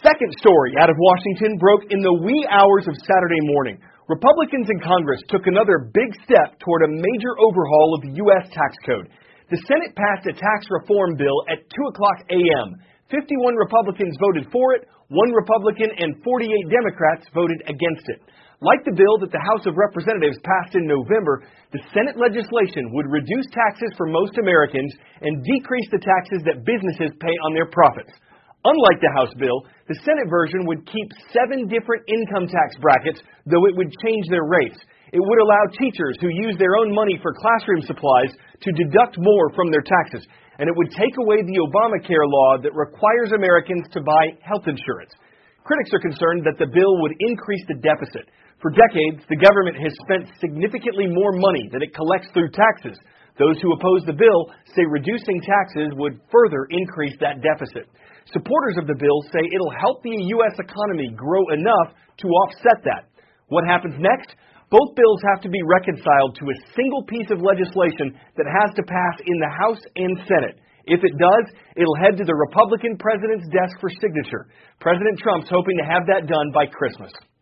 Second story out of Washington broke in the wee hours of Saturday morning. Republicans in Congress took another big step toward a major overhaul of the U.S. tax code. The Senate passed a tax reform bill at 2 o'clock a.m. 51 Republicans voted for it, 1 Republican and 48 Democrats voted against it. Like the bill that the House of Representatives passed in November, the Senate legislation would reduce taxes for most Americans and decrease the taxes that businesses pay on their profits. Unlike the House bill, the Senate version would keep 7 different income tax brackets, though it would change their rates. It would allow teachers who use their own money for classroom supplies to deduct more from their taxes, and it would take away the Obamacare law that requires Americans to buy health insurance. Critics are concerned that the bill would increase the deficit. For decades, the government has spent significantly more money than it collects through taxes. Those who oppose the bill say reducing taxes would further increase that deficit. Supporters of the bill say it'll help the U.S. economy grow enough to offset that. What happens next? Both bills have to be reconciled to a single piece of legislation that has to pass in the House and Senate. If it does, it'll head to the Republican president's desk for signature. President Trump's hoping to have that done by Christmas.